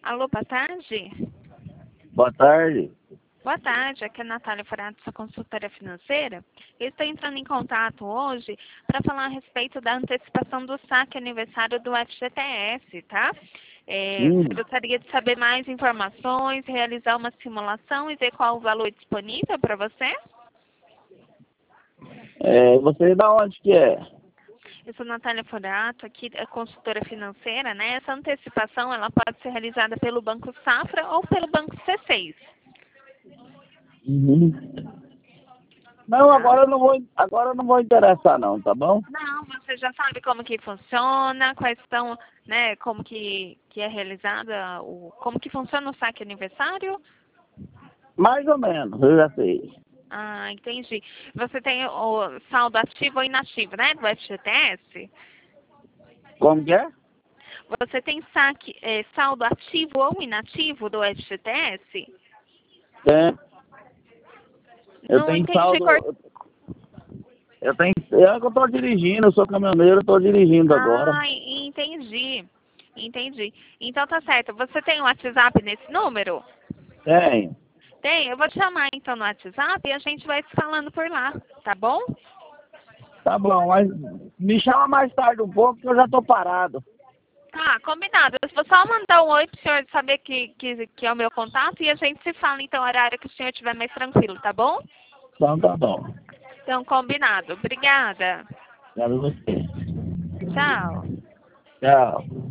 Alô, boa tarde. Boa tarde. Boa tarde, aqui é a Natália Furato, sua consultora financeira. Eu estou entrando em contato hoje para falar a respeito da antecipação do saque aniversário do FGTS, tá? Gostaria de saber mais informações, realizar uma simulação e ver qual o valor disponível para você. Você da onde que é? Eu sou Natália Furato, aqui é consultora financeira, né? Essa antecipação ela pode ser realizada pelo Banco Safra ou pelo Banco C6. Uhum. Não, agora eu não vou interessar não, tá bom? Não, você já sabe como que funciona, quais são, né, como que é realizada, como que funciona o saque aniversário? Mais ou menos, eu já sei. Ah, entendi. Você tem o saldo ativo ou inativo, né, do FGTS? Como que é? Você tem saque, saldo ativo ou inativo do FGTS? Tem. Eu Não tenho entendi. saldo. Eu tô dirigindo, eu sou caminhoneiro, eu tô dirigindo agora. Ah, entendi. Entendi. Então tá certo. Você tem o WhatsApp nesse número? Tenho. Tem, eu vou te chamar então no WhatsApp e a gente vai se falando por lá, tá bom? Tá bom, mas me chama mais tarde um pouco que eu já tô parado. Tá, combinado. Eu vou só mandar um oi pro senhor saber que é o meu contato e a gente se fala então, horário que o senhor estiver mais tranquilo, tá bom? Então tá bom. Então, combinado. Obrigada. Quero você. Tchau. Tchau.